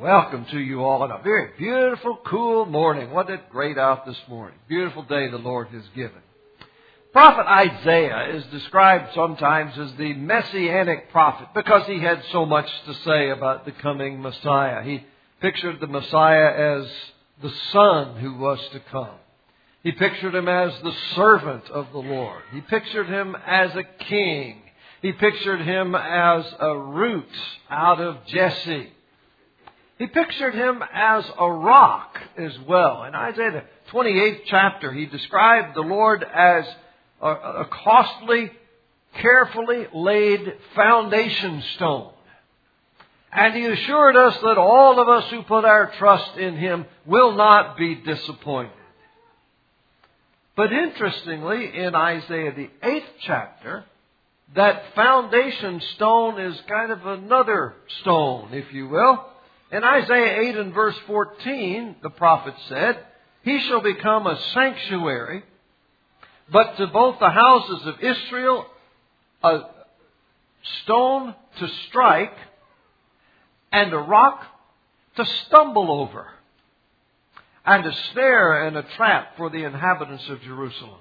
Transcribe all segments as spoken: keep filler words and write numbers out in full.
Welcome to you all on a very beautiful, cool morning. Wasn't it great out this morning? Beautiful day the Lord has given. Prophet Isaiah is described sometimes as the messianic prophet because he had so much to say about the coming Messiah. He pictured the Messiah as the son who was to come. He pictured him as the servant of the Lord. He pictured him as a king. He pictured him as a root out of Jesse. He pictured him as a rock as well. In Isaiah the twenty-eighth chapter, he described the Lord as a, a costly, carefully laid foundation stone. And he assured us that all of us who put our trust in him will not be disappointed. But interestingly, in Isaiah the eighth chapter, that foundation stone is kind of another stone, if you will. In Isaiah eight and verse fourteen, the prophet said, "He shall become a sanctuary, but to both the houses of Israel a stone to strike and a rock to stumble over, and a snare and a trap for the inhabitants of Jerusalem."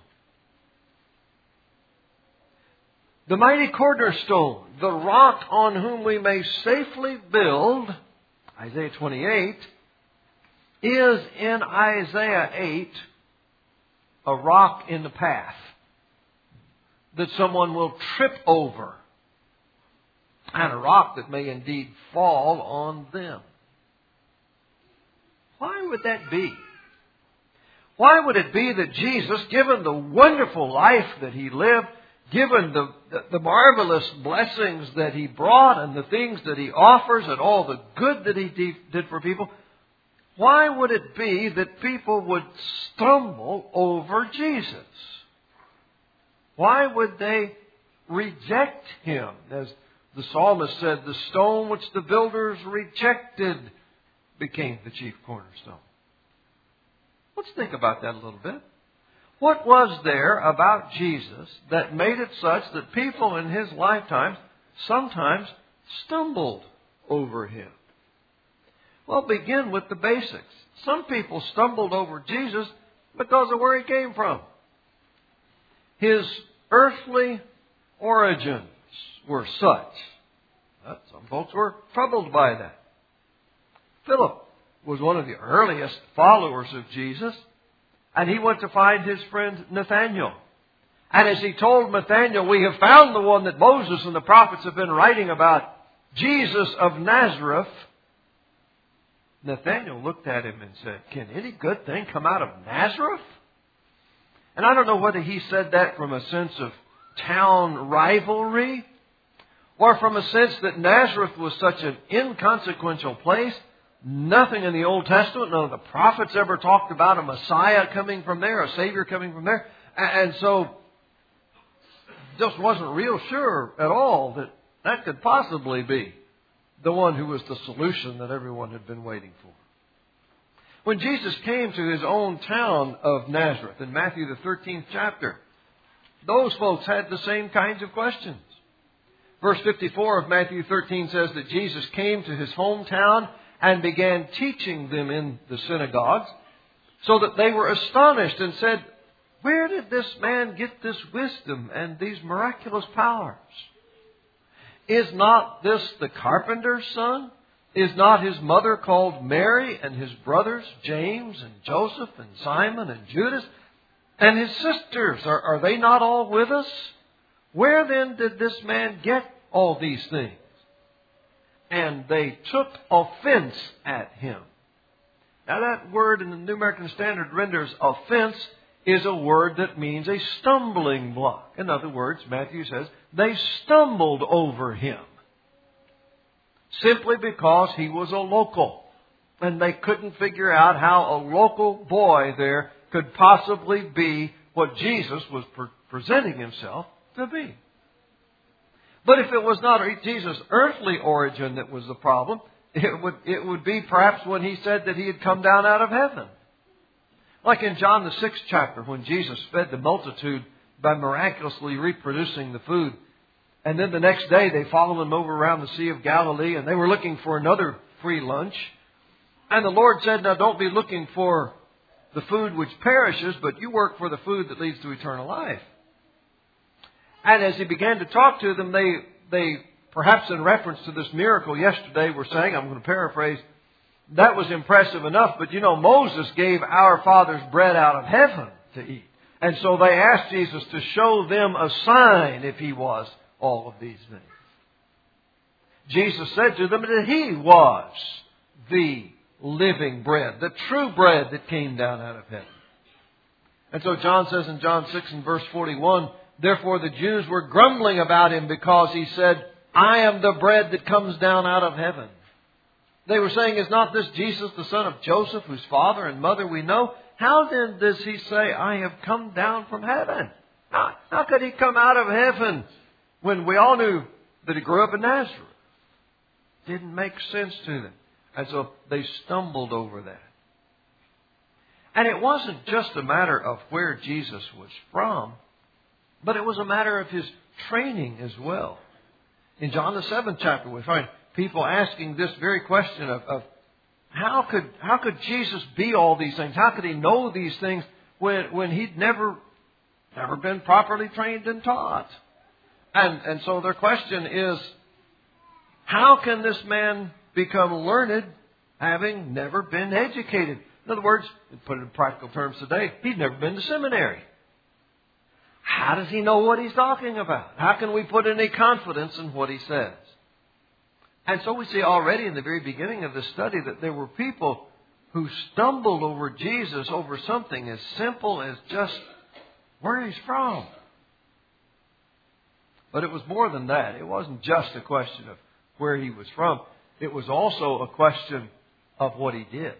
The mighty cornerstone, the rock on whom we may safely build, Isaiah twenty-eight, is in Isaiah eight a rock in the path that someone will trip over, and a rock that may indeed fall on them. Why would that be? Why would it be that Jesus, given the wonderful life that he lived, given the, the, the marvelous blessings that he brought and the things that he offers and all the good that he de- did for people, why would it be that people would stumble over Jesus? Why would they reject him? As the psalmist said, the stone which the builders rejected became the chief cornerstone. Let's think about that a little bit. What was there about Jesus that made it such that people in his lifetime sometimes stumbled over him? Well, begin with the basics. Some people stumbled over Jesus because of where he came from. His earthly origins were such that some folks were troubled by that. Philip was one of the earliest followers of Jesus. And he went to find his friend Nathanael. And as he told Nathanael, "We have found the one that Moses and the prophets have been writing about, Jesus of Nazareth," Nathanael looked at him and said, "Can any good thing come out of Nazareth?" And I don't know whether he said that from a sense of town rivalry or from a sense that Nazareth was such an inconsequential place. Nothing in the Old Testament, none of the prophets ever talked about a Messiah coming from there, a Savior coming from there. And so, just wasn't real sure at all that that could possibly be the one who was the solution that everyone had been waiting for. When Jesus came to his own town of Nazareth in Matthew the thirteenth chapter, those folks had the same kinds of questions. Verse fifty-four of Matthew thirteen says that Jesus came to his hometown and began teaching them in the synagogues, so that they were astonished and said, "Where did this man get this wisdom and these miraculous powers? Is not this the carpenter's son? Is not his mother called Mary, and his brothers James and Joseph and Simon and Judas? And his sisters, are, are they not all with us? Where then did this man get all these things?" And they took offense at him. Now that word in the New American Standard renders offense is a word that means a stumbling block. In other words, Matthew says, they stumbled over him simply because he was a local. And they couldn't figure out how a local boy there could possibly be what Jesus was pre- presenting himself to be. But if it was not Jesus' earthly origin that was the problem, it would, it would be perhaps when he said that he had come down out of heaven. Like in John the sixth chapter, when Jesus fed the multitude by miraculously reproducing the food. And then the next day they followed him over around the Sea of Galilee, and they were looking for another free lunch. And the Lord said, now don't be looking for the food which perishes, but you work for the food that leads to eternal life. And as He began to talk to them, they, they perhaps in reference to this miracle yesterday, were saying, I'm going to paraphrase, that was impressive enough, but you know, Moses gave our fathers bread out of heaven to eat. And so they asked Jesus to show them a sign if He was all of these things. Jesus said to them that He was the living bread, the true bread that came down out of heaven. And so John says in John six and verse forty-one, therefore the Jews were grumbling about Him because He said, I am the bread that comes down out of heaven. They were saying, is not this Jesus the son of Joseph, whose father and mother we know? How then does He say, I have come down from heaven? How, how could He come out of heaven when we all knew that He grew up in Nazareth? Didn't make sense to them. And so they stumbled over that. And it wasn't just a matter of where Jesus was from, but it was a matter of His training as well. In John the seventh chapter, we find people asking this very question of, of how could how could Jesus be all these things? How could He know these things when when He'd never never been properly trained and taught? And and so their question is, how can this man become learned having never been educated? In other words, to put it in practical terms today, he'd never been to seminary. How does he know what he's talking about? How can we put any confidence in what he says? And so we see already in the very beginning of the study that there were people who stumbled over Jesus over something as simple as just where He's from. But it was more than that. It wasn't just a question of where He was from. It was also a question of what He did.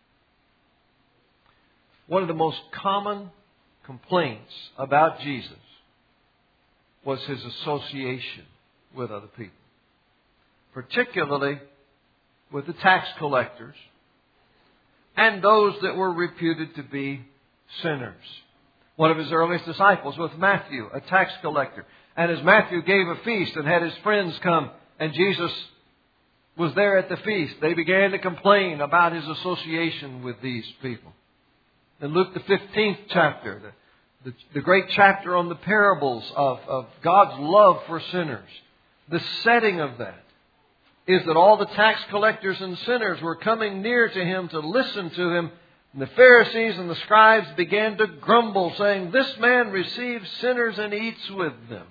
One of the most common complaints about Jesus was His association with other people, particularly with the tax collectors and those that were reputed to be sinners. One of His earliest disciples was Matthew, a tax collector. And as Matthew gave a feast and had his friends come, and Jesus was there at the feast, they began to complain about His association with these people. In Luke the fifteenth chapter, the, the, the great chapter on the parables of, of God's love for sinners, the setting of that is that all the tax collectors and sinners were coming near to Him to listen to Him. And the Pharisees and the scribes began to grumble, saying, this man receives sinners and eats with them.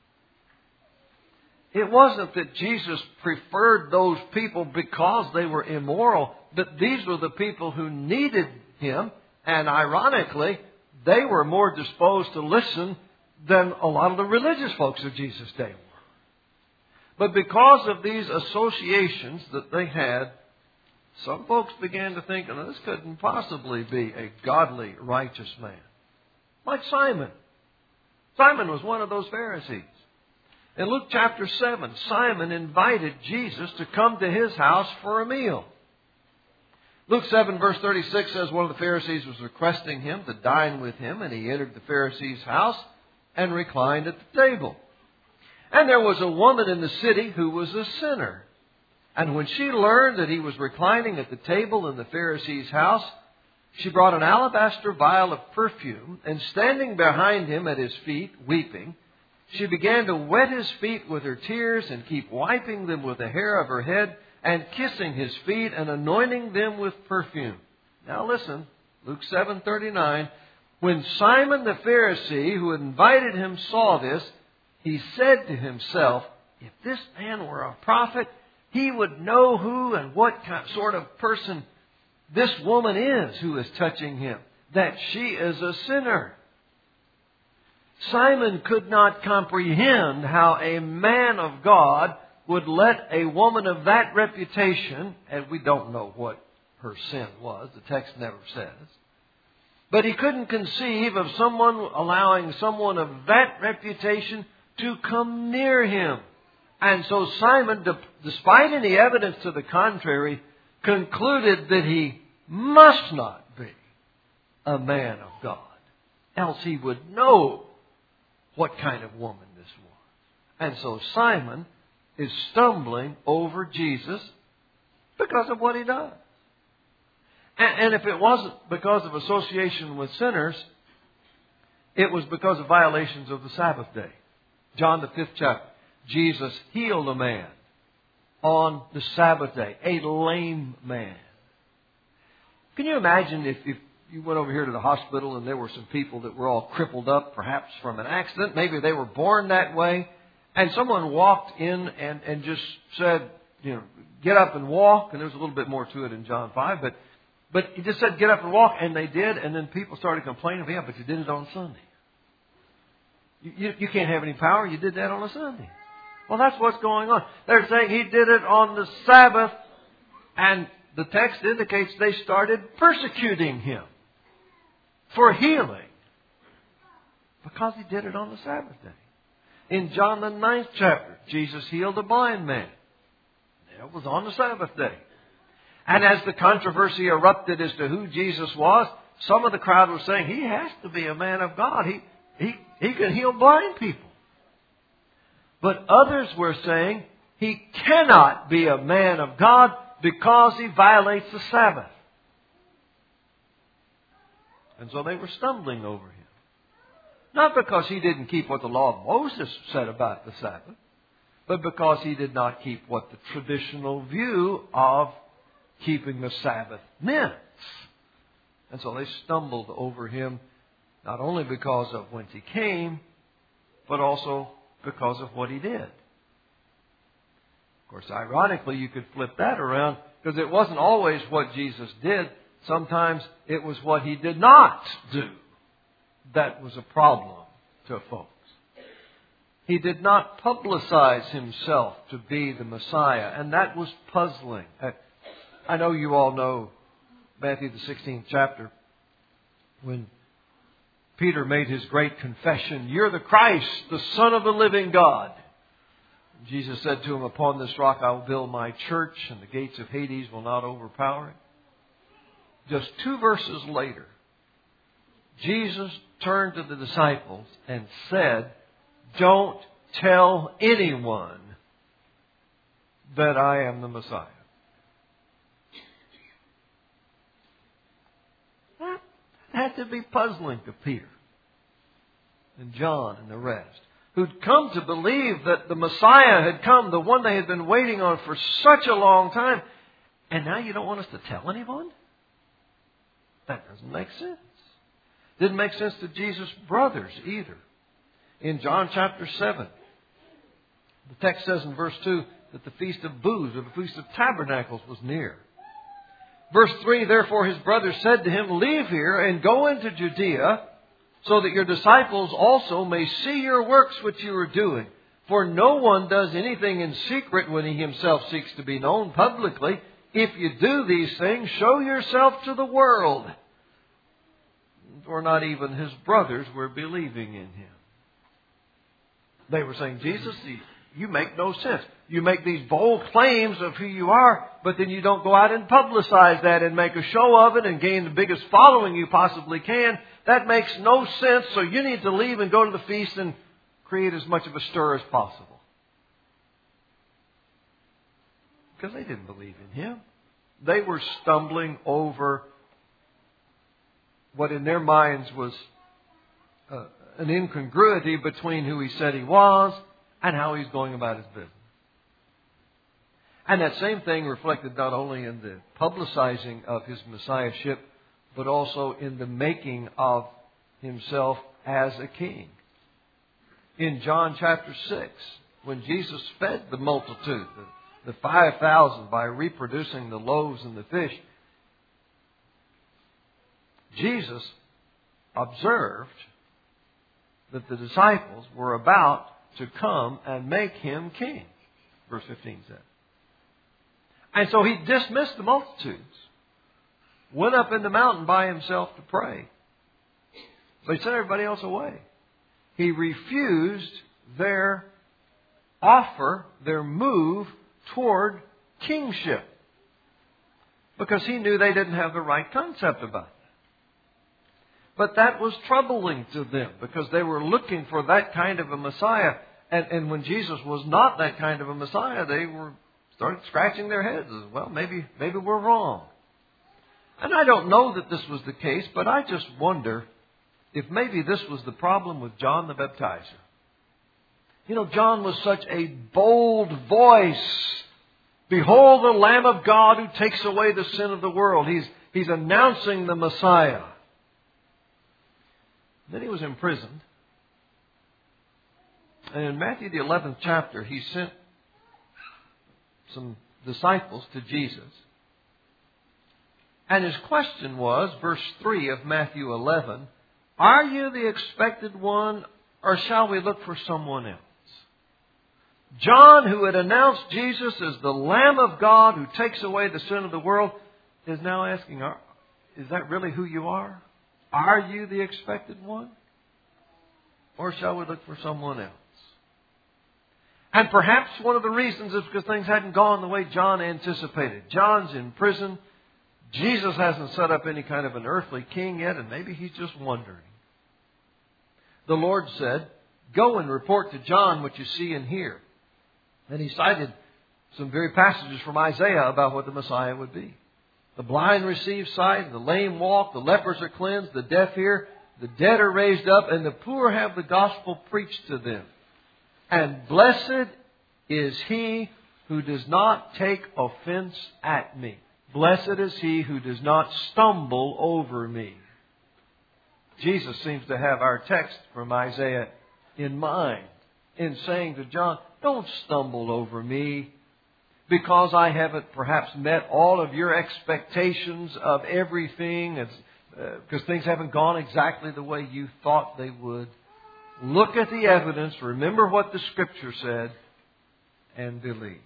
It wasn't that Jesus preferred those people because they were immoral, but these were the people who needed Him. And ironically, they were more disposed to listen than a lot of the religious folks of Jesus' day were. But because of these associations that they had, some folks began to think, oh, this couldn't possibly be a godly, righteous man. Like Simon. Simon was one of those Pharisees. In Luke chapter seven, Simon invited Jesus to come to his house for a meal. Luke seven verse thirty-six says one of the Pharisees was requesting him to dine with him, and he entered the Pharisee's house and reclined at the table. And there was a woman in the city who was a sinner. And when she learned that he was reclining at the table in the Pharisee's house, she brought an alabaster vial of perfume, and standing behind him at his feet, weeping, she began to wet his feet with her tears and keep wiping them with the hair of her head and kissing his feet and anointing them with perfume. Now listen, Luke seven thirty-nine. When Simon the Pharisee, who had invited him, saw this, he said to himself, if this man were a prophet, he would know who and what kind, sort of person this woman is who is touching him, that she is a sinner. Simon could not comprehend how a man of God would let a woman of that reputation, and we don't know what her sin was, the text never says, but he couldn't conceive of someone allowing someone of that reputation to come near him. And so Simon, despite any evidence to the contrary, concluded that he must not be a man of God, else he would know what kind of woman this was. And so Simon is stumbling over Jesus because of what he does. And, and if it wasn't because of association with sinners, it was because of violations of the Sabbath day. John the fifth chapter. Jesus healed a man on the Sabbath day, a lame man. Can you imagine if, if you went over here to the hospital and there were some people that were all crippled up, perhaps from an accident, maybe they were born that way, and someone walked in and, and just said, you know, get up and walk, and there's a little bit more to it in John five, but but he just said get up and walk, and they did, and then people started complaining, yeah, but you did it on Sunday. You, you, you can't have any power, you did that on a Sunday. Well, that's what's going on. They're saying he did it on the Sabbath, and the text indicates they started persecuting him for healing because he did it on the Sabbath day. In John the ninth chapter, Jesus healed a blind man. It was on the Sabbath day. And as the controversy erupted as to who Jesus was, some of the crowd was saying, he has to be a man of God. He, he, he can heal blind people. But others were saying, he cannot be a man of God because he violates the Sabbath. And so they were stumbling over him. Not because he didn't keep what the law of Moses said about the Sabbath, but because he did not keep what the traditional view of keeping the Sabbath meant. And so they stumbled over him, not only because of whence he came, but also because of what he did. Of course, ironically, you could flip that around, because it wasn't always what Jesus did. Sometimes it was what he did not do that was a problem to folks. He did not publicize himself to be the Messiah, and that was puzzling. I know you all know Matthew the sixteenth chapter, when Peter made his great confession, "You're the Christ, the Son of the living God." Jesus said to him, "Upon this rock I will build my church, and the gates of Hades will not overpower it." Just two verses later, Jesus turned to the disciples and said, "Don't tell anyone that I am the Messiah." That had to be puzzling to Peter and John and the rest, who'd come to believe that the Messiah had come, the one they had been waiting on for such a long time. And now you don't want us to tell anyone? That doesn't make sense. Didn't make sense to Jesus' brothers either. In John chapter seven, the text says in verse two that the Feast of Booths, or the Feast of Tabernacles, was near. Verse three, "Therefore his brothers said to him, 'Leave here and go into Judea, so that your disciples also may see your works which you are doing. For no one does anything in secret when he himself seeks to be known publicly. If you do these things, show yourself to the world.'" For not even his brothers were believing in him. They were saying, "Jesus, you make no sense. You make these bold claims of who you are, but then you don't go out and publicize that and make a show of it and gain the biggest following you possibly can. That makes no sense, so you need to leave and go to the feast and create as much of a stir as possible." Because they didn't believe in him. They were stumbling over what in their minds was uh, an incongruity between who he said he was and how he's going about his business. And that same thing reflected not only in the publicizing of his messiahship, but also in the making of himself as a king. In John chapter six, when Jesus fed the multitude, the, the five thousand, by reproducing the loaves and the fish, Jesus observed that the disciples were about to come and make him king. Verse fifteen said. And so he dismissed the multitudes, went up in the mountain by himself to pray. But he sent everybody else away. He refused their offer, their move toward kingship, because he knew they didn't have the right concept about it. But that was troubling to them, because they were looking for that kind of a Messiah. And, and when Jesus was not that kind of a Messiah, they were started scratching their heads. Well, maybe maybe we're wrong. And I don't know that this was the case, but I just wonder if maybe this was the problem with John the Baptizer. You know, John was such a bold voice. Behold the Lamb of God who takes away the sin of the world. He's, he's announcing the Messiah. Then he was imprisoned. And in Matthew the eleventh chapter, he sent some disciples to Jesus. And his question was, verse three of Matthew eleven, are you the expected one, or shall we look for someone else? John, who had announced Jesus as the Lamb of God who takes away the sin of the world, is now asking, is that really who you are? Are you the expected one? Or shall we look for someone else? And perhaps one of the reasons is because things hadn't gone the way John anticipated. John's in prison. Jesus hasn't set up any kind of an earthly king yet, and maybe he's just wondering. The Lord said, go and report to John what you see and hear. And he cited some very passages from Isaiah about what the Messiah would be. The blind receive sight, the lame walk, the lepers are cleansed, the deaf hear, the dead are raised up, and the poor have the gospel preached to them. And blessed is he who does not take offense at me. Blessed is he who does not stumble over me. Jesus seems to have our text from Isaiah in mind in saying to John, don't stumble over me because I haven't perhaps met all of your expectations of everything, uh, because things haven't gone exactly the way you thought they would. Look at the evidence, remember what the Scripture said, and believe.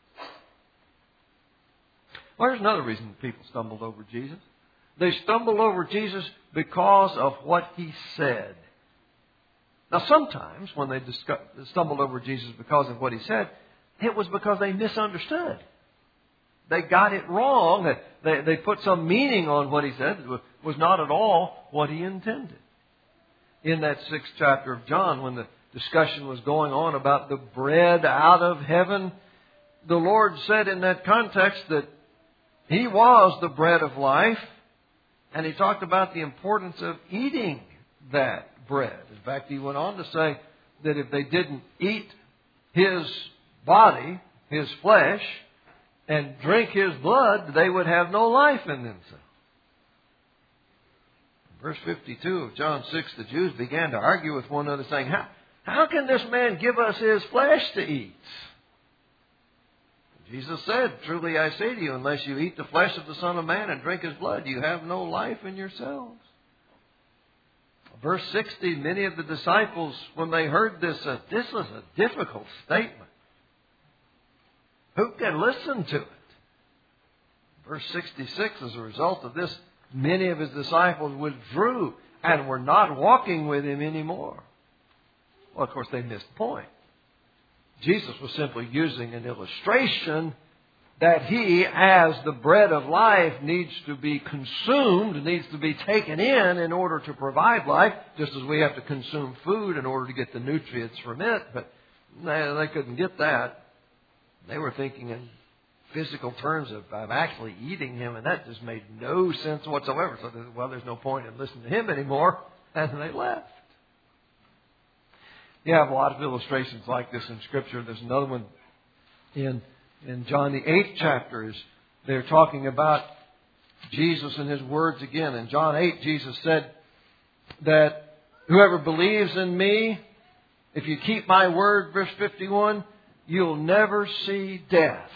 Well, there's another reason people stumbled over Jesus. They stumbled over Jesus because of what He said. Now, sometimes when they discuss, stumbled over Jesus because of what He said, it was because they misunderstood. They got it wrong. They, they put some meaning on what He said that was not at all what He intended. In that sixth chapter of John, when the discussion was going on about the bread out of heaven, the Lord said in that context that He was the bread of life, and He talked about the importance of eating that bread. In fact, He went on to say that if they didn't eat His body, His flesh, and drink His blood, they would have no life in themselves. Verse fifty-two of John six, the Jews began to argue with one another, saying, How, how can this man give us His flesh to eat? Jesus said, truly I say to you, unless you eat the flesh of the Son of Man and drink His blood, you have no life in yourselves. Verse sixty, many of the disciples, when they heard this, said, this was a difficult statement. Who can listen to it? Verse sixty-six, as a result of this, many of His disciples withdrew and were not walking with Him anymore. Well, of course, they missed the point. Jesus was simply using an illustration that He, as the bread of life, needs to be consumed, needs to be taken in in order to provide life, just as we have to consume food in order to get the nutrients from it. But they, they couldn't get that. They were thinking in physical terms of, of actually eating Him, and that just made no sense whatsoever. So, well, there's no point in listening to Him anymore, and they left. You have a lot of illustrations like this in Scripture. There's another one in in John the eighth chapter. Is they're talking about Jesus and His words again. In John eight, Jesus said that whoever believes in me, if you keep my word, verse fifty-one, you'll never see death.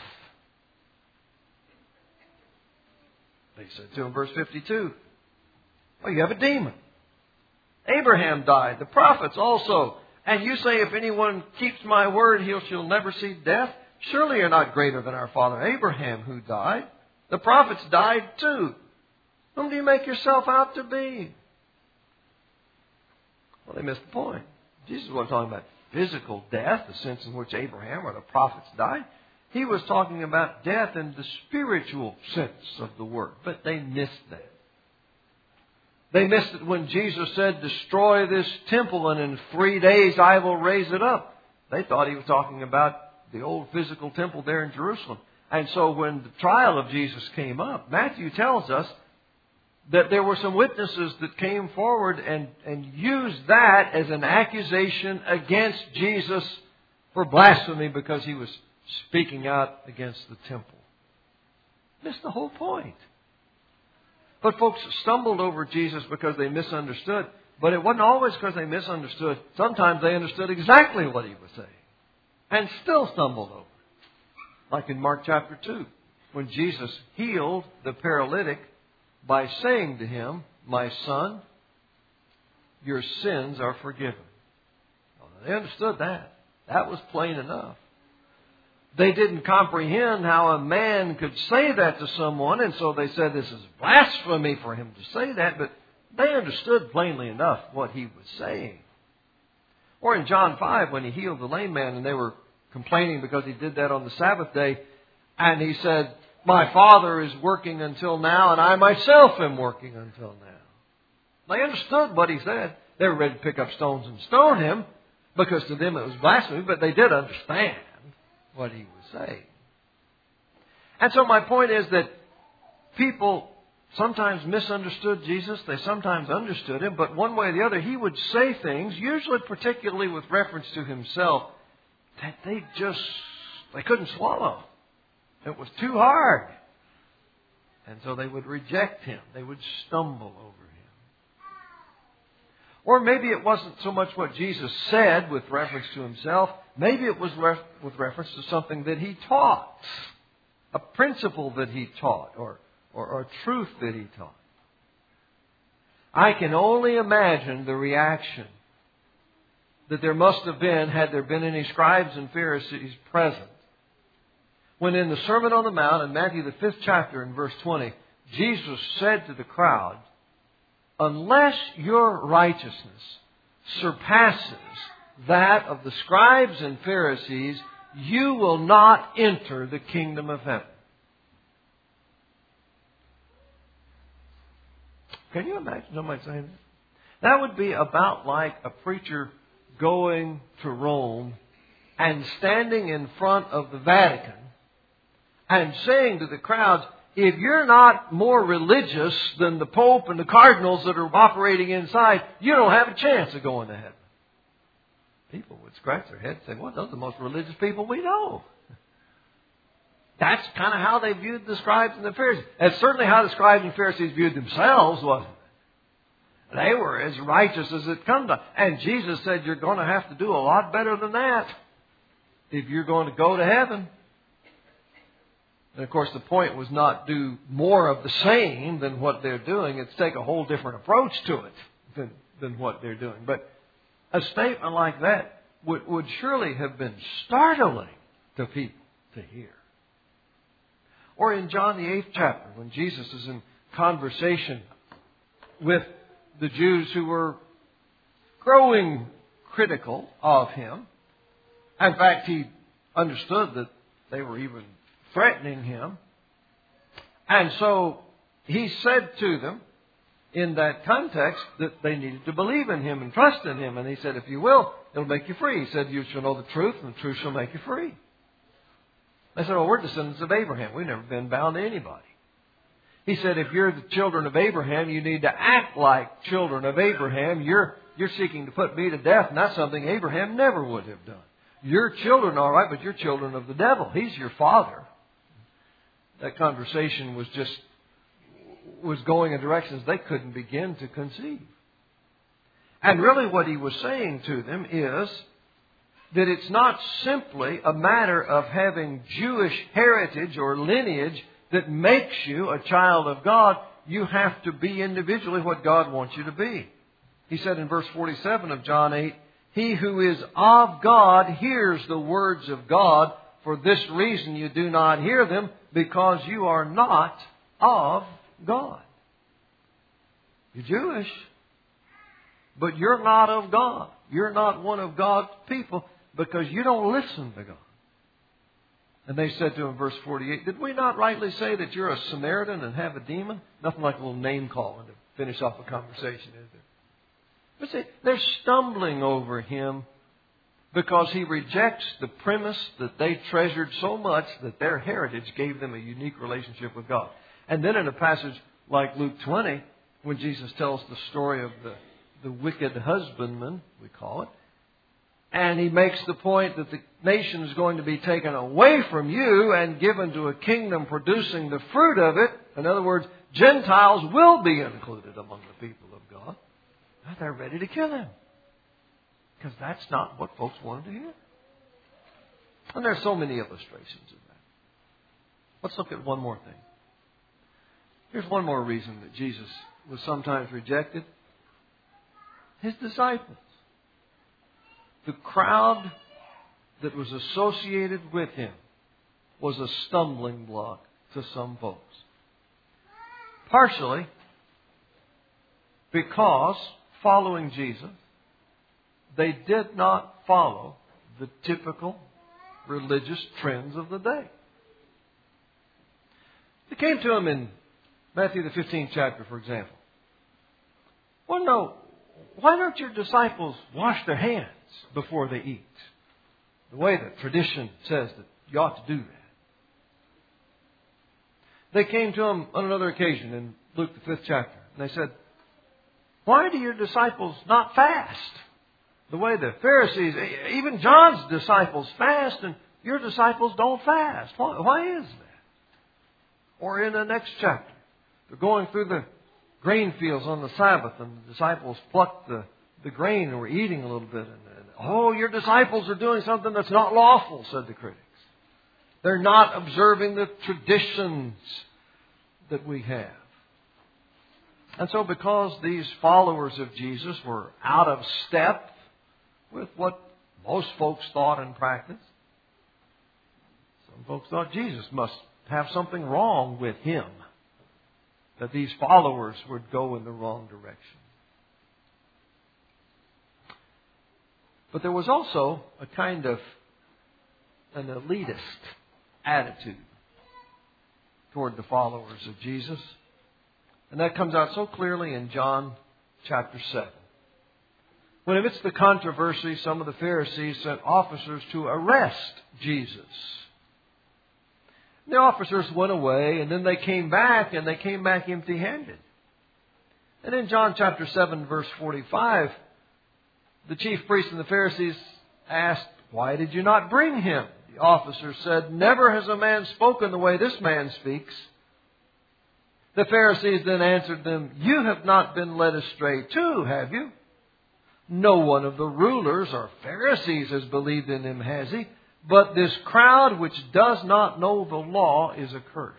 They said to him, verse fifty-two, well, you have a demon. Abraham died, the prophets also. And you say, if anyone keeps my word, he shall never see death? Surely you're not greater than our father Abraham, who died. The prophets died too. Whom do you make yourself out to be? Well, they missed the point. Jesus wasn't talking about physical death, the sense in which Abraham or the prophets died. He was talking about death in the spiritual sense of the word. But they missed that. They missed it when Jesus said, destroy this temple and in three days I will raise it up. They thought He was talking about the old physical temple there in Jerusalem. And so when the trial of Jesus came up, Matthew tells us that there were some witnesses that came forward and, and used that as an accusation against Jesus for blasphemy because he was speaking out against the temple. Missed the whole point. But folks stumbled over Jesus because they misunderstood. But it wasn't always because they misunderstood. Sometimes they understood exactly what he was saying and still stumbled over. Like in Mark chapter two, when Jesus healed the paralytic by saying to him, "My son, your sins are forgiven." Well, they understood that. That was plain enough. They didn't comprehend how a man could say that to someone, and so they said this is blasphemy for him to say that, but they understood plainly enough what he was saying. Or in John five, when he healed the lame man, and they were complaining because he did that on the Sabbath day, and he said, "My Father is working until now, and I myself am working until now." They understood what he said. They were ready to pick up stones and stone him, because to them it was blasphemy, but they did understand what he was saying. And so my point is that people sometimes misunderstood Jesus. They sometimes understood him. But one way or the other, he would say things, usually particularly with reference to himself, that they just, they couldn't swallow. It was too hard. And so they would reject him. They would stumble over him. Or maybe it wasn't so much what Jesus said with reference to himself. Maybe it was ref- with reference to something that he taught. A principle that he taught. Or, or, or a truth that he taught. I can only imagine the reaction that there must have been had there been any scribes and Pharisees present, when in the Sermon on the Mount in Matthew the fifth chapter in verse twenty, Jesus said to the crowd, "Unless your righteousness surpasses that of the scribes and Pharisees, you will not enter the kingdom of heaven." Can you imagine somebody saying that? That would be about like a preacher going to Rome and standing in front of the Vatican and saying to the crowds, "If you're not more religious than the Pope and the cardinals that are operating inside, you don't have a chance of going to heaven." People would scratch their heads and say, "Well, those are the most religious people we know." That's kind of how they viewed the scribes and the Pharisees. That's certainly how the scribes and Pharisees viewed themselves, wasn't it? They were as righteous as it come to. And Jesus said, you're going to have to do a lot better than that if you're going to go to heaven. And of course, the point was not do more of the same than what they're doing. It's take a whole different approach to it than, than what they're doing. But a statement like that would, would surely have been startling to people to hear. Or in John the eighth chapter, when Jesus is in conversation with the Jews who were growing critical of him. In fact, he understood that they were even threatening him. And so he said to them in that context that they needed to believe in him and trust in him. And he said, "If you will, it'll make you free." He said, "You shall know the truth, and the truth shall make you free." They said, "Well, we're descendants of Abraham. We've never been bound to anybody." He said, "If you're the children of Abraham, you need to act like children of Abraham. You're, you're seeking to put me to death, and that's something Abraham never would have done. You're children, all right, but you're children of the devil. He's your father." That conversation was just, was going in directions they couldn't begin to conceive. And really what he was saying to them is that it's not simply a matter of having Jewish heritage or lineage that makes you a child of God. You have to be individually what God wants you to be. He said in verse forty-seven of John eight, "He who is of God hears the words of God. For this reason you do not hear them, because you are not of God." You're Jewish, but you're not of God. You're not one of God's people because you don't listen to God. And they said to him, verse forty-eight, "Did we not rightly say that you're a Samaritan and have a demon?" Nothing like a little name calling to finish off a conversation, is there? But see, they're stumbling over him because he rejects the premise that they treasured so much that their heritage gave them a unique relationship with God. And then in a passage like Luke twenty, when Jesus tells the story of the, the wicked husbandman, we call it, and he makes the point that the nation is going to be taken away from you and given to a kingdom producing the fruit of it. In other words, Gentiles will be included among the people of God. And they're ready to kill him. Because that's not what folks wanted to hear. And there are so many illustrations of that. Let's look at one more thing. Here's one more reason that Jesus was sometimes rejected. His disciples. The crowd that was associated with him was a stumbling block to some folks. Partially because, following Jesus, they did not follow the typical religious trends of the day. They came to him in Matthew the fifteenth chapter, for example. Well, no, why don't your disciples wash their hands before they eat? The way that tradition says that you ought to do that. They came to him on another occasion in Luke the fifth chapter. And they said, why do your disciples not fast? The way the Pharisees, even John's disciples fast and your disciples don't fast. Why, why is that? Or in the next chapter, they're going through the grain fields on the Sabbath and the disciples plucked the, the grain and were eating a little bit. And, and, oh, your disciples are doing something that's not lawful, said the critics. They're not observing the traditions that we have. And so because these followers of Jesus were out of step with what most folks thought and practiced, some folks thought Jesus must have something wrong with him, that these followers would go in the wrong direction. But there was also a kind of an elitist attitude toward the followers of Jesus. And that comes out so clearly in John chapter seven. When amidst the controversy, some of the Pharisees sent officers to arrest Jesus. The officers went away, and then they came back, and they came back empty-handed. And in John chapter seven, verse forty-five, the chief priests and the Pharisees asked, why did you not bring him? The officer said, never has a man spoken the way this man speaks. The Pharisees then answered them, you have not been led astray too, have you? No one of the rulers or Pharisees has believed in him, has he? But this crowd which does not know the law is accursed.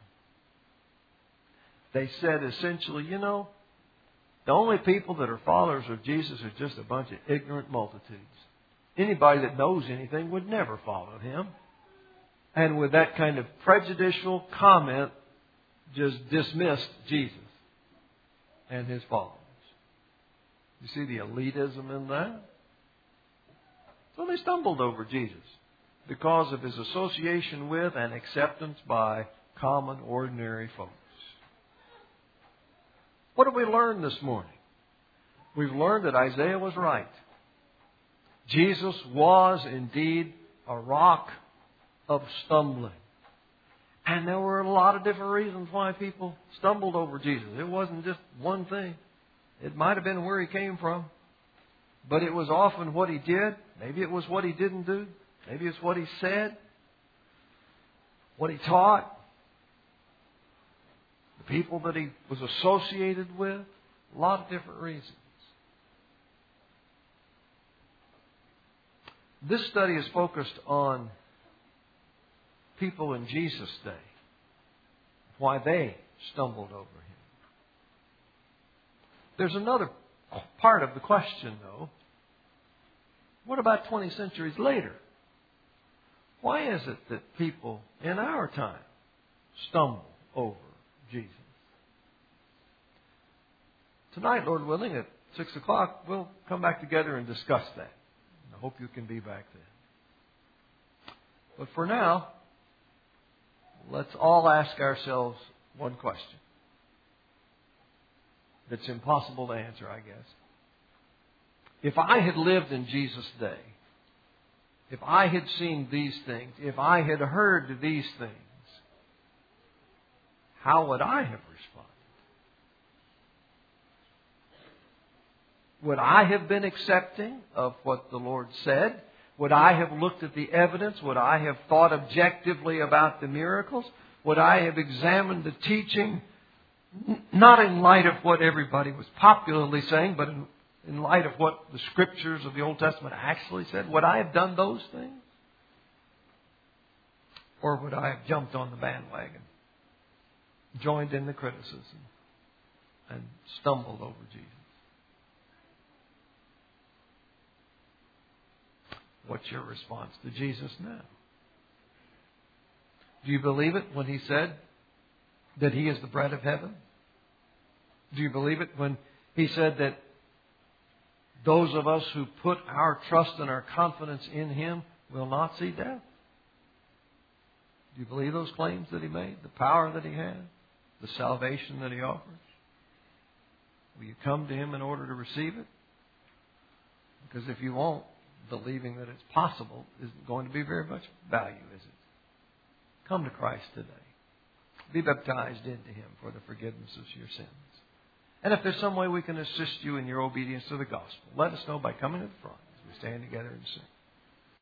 They said essentially, you know, the only people that are followers of Jesus are just a bunch of ignorant multitudes. Anybody that knows anything would never follow him. And with that kind of prejudicial comment, just dismissed Jesus and his followers. You see the elitism in that? So they stumbled over Jesus because of his association with and acceptance by common, ordinary folks. What have we learned this morning? We've learned that Isaiah was right. Jesus was indeed a rock of stumbling. And there were a lot of different reasons why people stumbled over Jesus. It wasn't just one thing. It might have been where he came from. But it was often what he did. Maybe it was what he didn't do. Maybe it's what he said. What he taught. The people that he was associated with. A lot of different reasons. This study is focused on people in Jesus' day. Why they stumbled over him. There's another part of the question, though. What about twenty centuries later? Why is it that people in our time stumble over Jesus? Tonight, Lord willing, at six o'clock, we'll come back together and discuss that. I hope you can be back then. But for now, let's all ask ourselves one question that's impossible to answer, I guess. If I had lived in Jesus' day, if I had seen these things, if I had heard these things, how would I have responded? would I have been accepting of what the Lord said? Would I have looked at the evidence? Would I have thought objectively about the miracles? Would I have examined the teaching, not in light of what everybody was popularly saying, but in, in light of what the Scriptures of the Old Testament actually said? Would I have done those things? Or would I have jumped on the bandwagon, joined in the criticism, and stumbled over Jesus? What's your response to Jesus now? Do you believe it when He said that He is the bread of heaven? Do you believe it when He said that those of us who put our trust and our confidence in Him will not see death? Do you believe those claims that He made? The power that He has? The salvation that He offers? Will you come to Him in order to receive it? Because if you won't, believing that it's possible isn't going to be very much value, is it? Come to Christ today. Be baptized into Him for the forgiveness of your sins. And if there's some way we can assist you in your obedience to the gospel, let us know by coming to the front as we stand together and sing.